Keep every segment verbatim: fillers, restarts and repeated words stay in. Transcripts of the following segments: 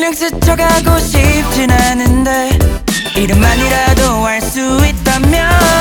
그냥 스쳐가고 싶진 않은데 이름만이라도 알 수 있다면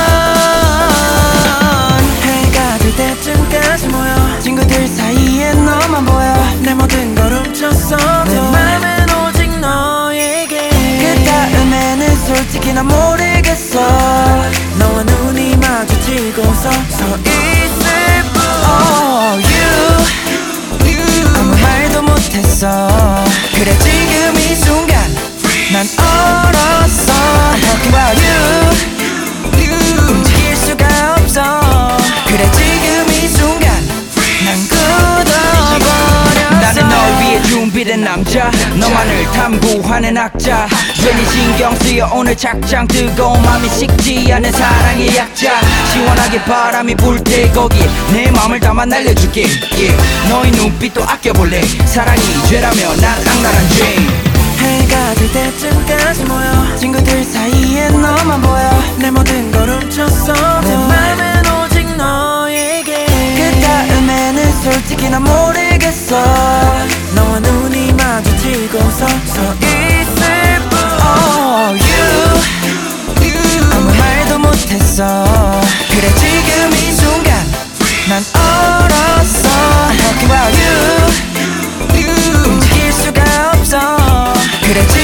해가 질 때쯤까지 모여 친구들 사이에 너만 보여 내 모든 걸 훔쳤어 내 맘은 오직 너에게 그 다음에는 솔직히 난 모르겠어 너와 눈이 마주치고서 서 있을 뿐 Oh you, you 아무 말도 못했어 그래 지금 이 순간 난 얼었어 I'm talking about you, you 움직일 수가 없어 그래 지금 이 순간 난 굳어버렸어 나는 널 위해 준비된 남자 너만을 탐구하는 학자 괜히 신경 쓰여 오늘 착장 뜨거운 맘이 식지 않은 사랑의 약자 시원하게 바람이 불 때 거기 내 맘을 담아 날려줄게 yeah. 너의 눈빛도 아껴볼래 사랑이 죄라면 난 악랄한 죄 해가 질 때쯤까지 모여 친구들 사이에 너만 보여 내 모든 걸 훔쳤어 내 맘은 오직 너에게 그 다음에는 솔직히 난 모르겠어 너와 눈이 마주치고서 서 있을 뿐 Oh you, you 아무 말도 못했어 그래 지금 이 순간 난 얼었어 I'm talking about you, you 움직일 수가 없어 그래